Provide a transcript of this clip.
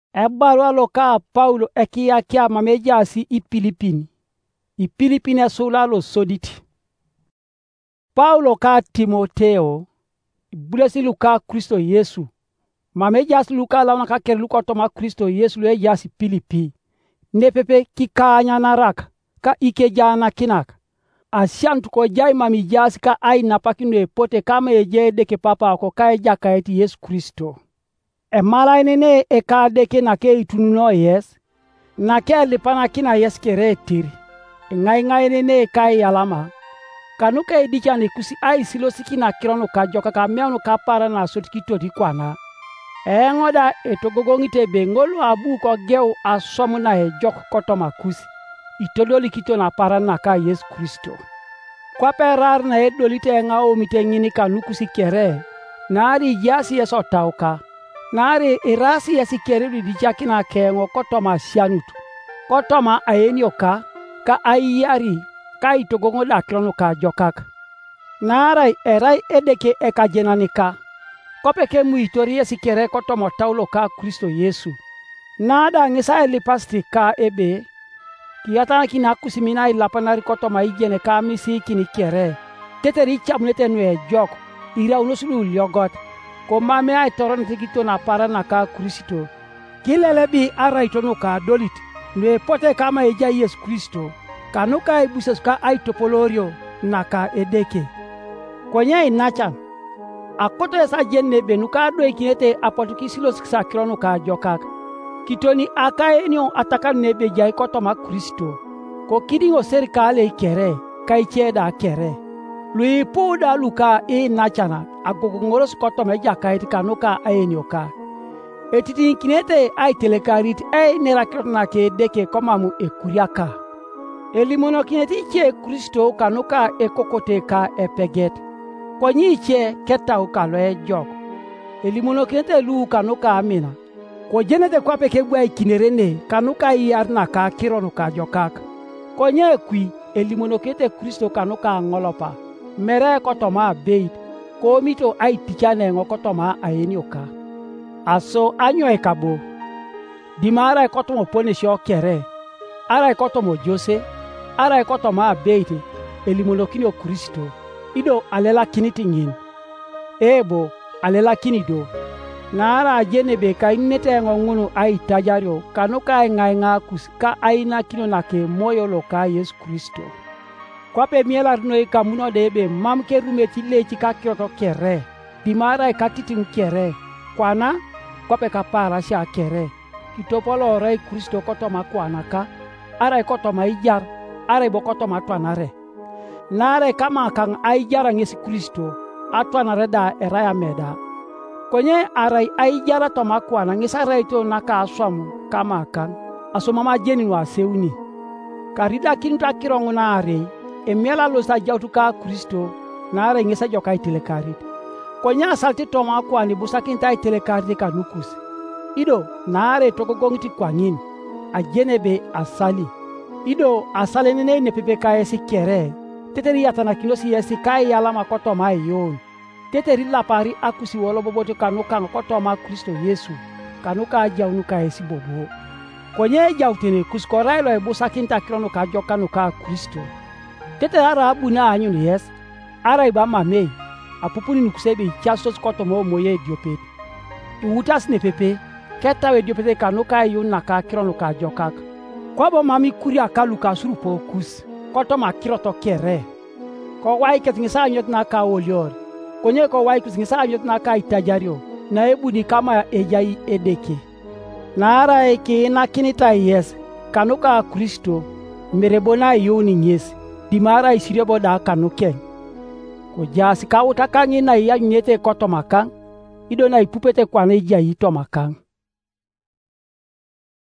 Barua loka Paulo ekia kia mamejasi Ipilipini asula lo soditi. Paulo ka Timoteo bulesi luka Kristo Yesu. Mamejasi luka launa ka ker luka toma Kristo Yesu le jasi Pilipi. Nepepe kikanya naraka ka ike jana kinaka. Asiantu ko jai mamijasi ka ai napakinu epote kama eje deke papa ako ka eja ka eti Yesu Kristo. Mala nene eka deke na ke itununo yes. Na ke lipana kina yes kere tiri. Ngai nene kai alama. Kanuka edicha ne kusi ai silo sikina kirono ka joka ka meonu ka para na sotikito di kwana. Ngoda etogogongite bengolo abu ko geu asomu na jok kotoma kusi. Itodoli kito na para na ka Yesu Kristo. Kwa perar na edolite nga o mitengini ka nukusi kere. Nari jasi yeso tauka. Nari irasi yasi kere di jakina kengo kotoma sianutu. Kotoma aenioka ka ayari ka itogongo da kirono ka jokaka. Narai erai edeke eka jenanika. Kopeke muitori yasi kere kotomo taulo ka Kristo Yesu. Nada ngisa elipasti ka ebe. Kiyatana kina kusimina ilapanari kotoma ijene ka misi kini kere. Teteri chamnete nwe jok. Ira unosulu lyogot. Komame ay toron tikito na para na ka Kristo. Kilelebi ara itono ka dolit. Nwe pote kama eja Yesu Kristo. Kanuka ibuses ka ay topolorio na ka edeke. Kwenye inachan. Akoto esa jenne benuka do ikinete apotukisilo siksa kirono ka jokak. Kitoni akae nyo ataka nebe jai kotoma Kristo. Ko kidingo serikale kere, kai cheda kere. Lui poda luka nachana, agogongoros kotoma jaka etikanuka aenyoka. Etiti kinete ay telekarit ay nerakirona ke deke komamu ekuriaka. Elimono kineti che Kristo kanuka ekokote ka epeget. Konyi che keta ukalo jok. Elimono kinete lu kanuka amina. Ko jenete kwa peke gwa ikinerene kanuka iyarna ka kirono ka jokak. Konye kui elimono kete Kristo kanuka ngolopa. Mere kotoma beit. Ko mito ay tichane ngokotoma aenioka. Aso anyo ekabo. Dimara ekotomo pone sho kere. Ara ekotomo Jose. Ara ekotoma beit. Elimono kinyo Kristo. Ido alela kiniti ngin. Ebo alela kinido. Nara jenebe ka inete ngongunu ai tajario kanuka ngai ngakus ka aina kino na ke moyo lo ka Yesu Kristo. Kwape mielar no ka muno debe mamke rumeti lechi ka kyoto kere. Dimara ka titin kere. Kwana kwape ka para sha kere. Kitopolo rai Kristo kotoma kwana ka. Ara kotoma ijar. Ara bokotoma twanare. Nare kama kang ai jara Yesu Kristo. Atwanare da eraya meda. Konye arai ai jara toma kwana ngisa raito naka aswamu kama kan asomama jeni wa seuni karida kinta kirongo na are emela lo sa jautu ka Kristo na are ngisa joka itelekarite konye asalti toma kwani busakinta itelekarite ka nukus ido na are tokogongiti kwangin ajenebe asali ido asale nene ne pepe ka esi kere teteri yatana kinosi esi kai alama kotoma yon teteri la pari akusi wolo boboto kanuka ngokotoma Kristo Yesu kanuka jaunuka esi bobo konye jautene kuskorailo e busakinta kirono ka jokanuka Kristo tete ara abuna anyun yes ara iba mame apupuni nukusebe chasos kotomo moye diopet utas ne pepe ketawe diopete kanuka yuna ka kirono ka jokak kwabo mami kuria kaluka surupo kus kotoma kiroto kere ko wai ketingisa anyot na ka olior konye ko wai kusingisa anyot na ka itajario na ebuni kama ejai edeke nara eke na kinita yes kanuka Kristo merebona yoni nyes dimara isirebo da kanuke ko jasi ka utakangi na ya nyete kotomakang ido na ipupete kwa na ijai tomakang